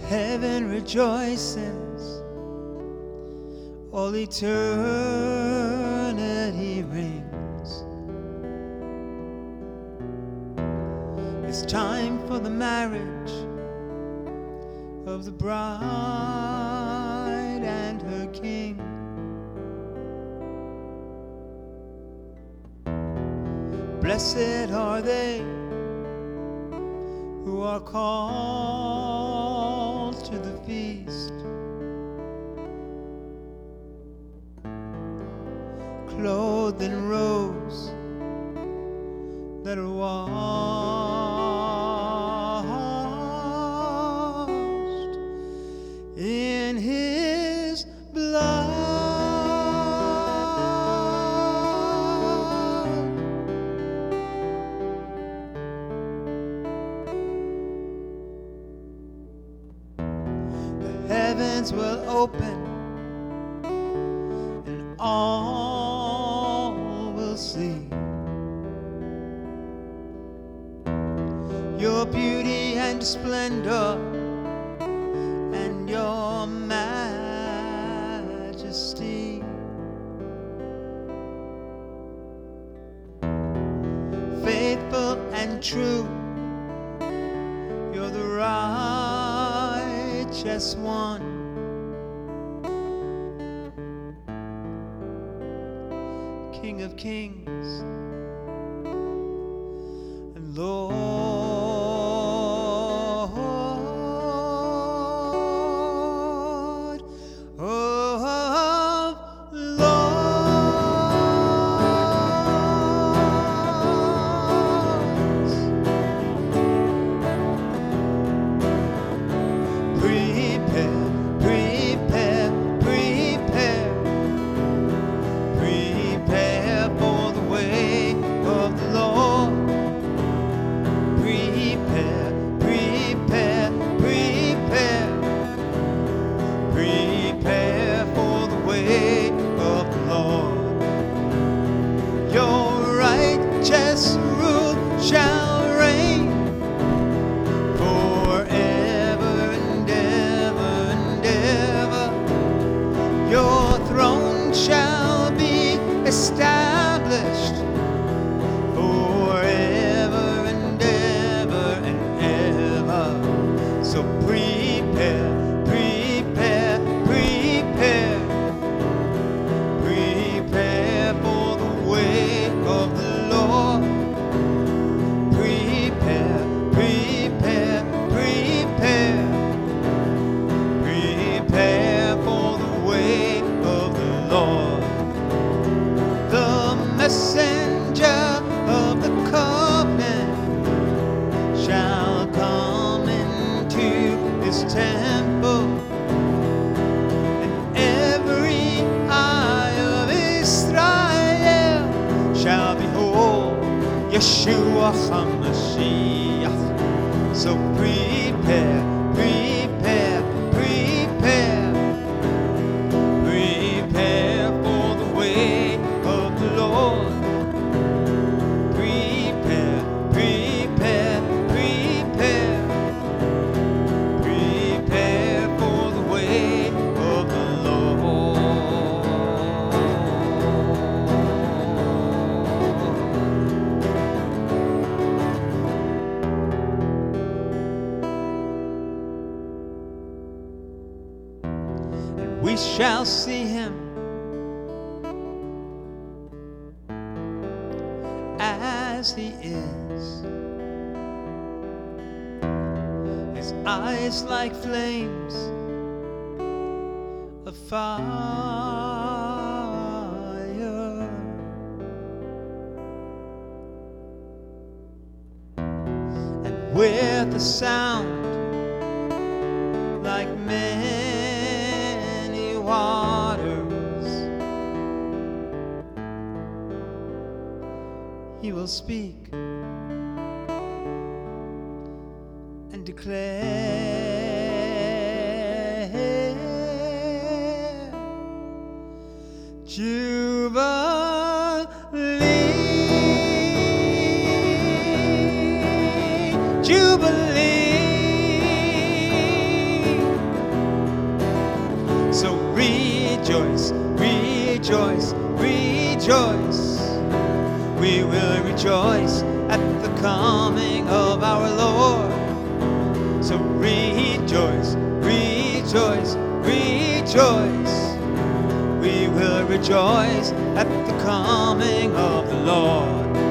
Heaven rejoices, all eternity rings. It's time for the marriage of the bride and her king. Blessed are they who are called to the feast, clothed in robes that are washed in his blood. The heavens will open and all will see your beauty and splendor and your majesty. Faithful and true, you're the righteous one. King of kings and Lord of lords. Prepare, prepare, prepare, prepare for the way of the Lord. Prepare, prepare, prepare, prepare for the way of the Lord. Your righteous rule shall reign forever and ever and ever. Your throne shall be established forever and ever and ever. So prepare, prepare, prepare, prepare for the way of the Lord. Prepare, prepare, prepare, prepare for the way of the Lord. The messenger of the covenant shall come into his temple, and every eye of Israel shall behold Yeshua HaMashiach. So prepare, prepare, prepare, prepare for the way of the Lord. Prepare, prepare, prepare, prepare for the way of the Lord. And we shall see him as he is. His eyes like flames of fire, and with a sound like many waters, he will speak and declare Jubilee, Jubilee, rejoice at the coming of our Lord. So rejoice, rejoice, rejoice. We will rejoice at the coming of the Lord.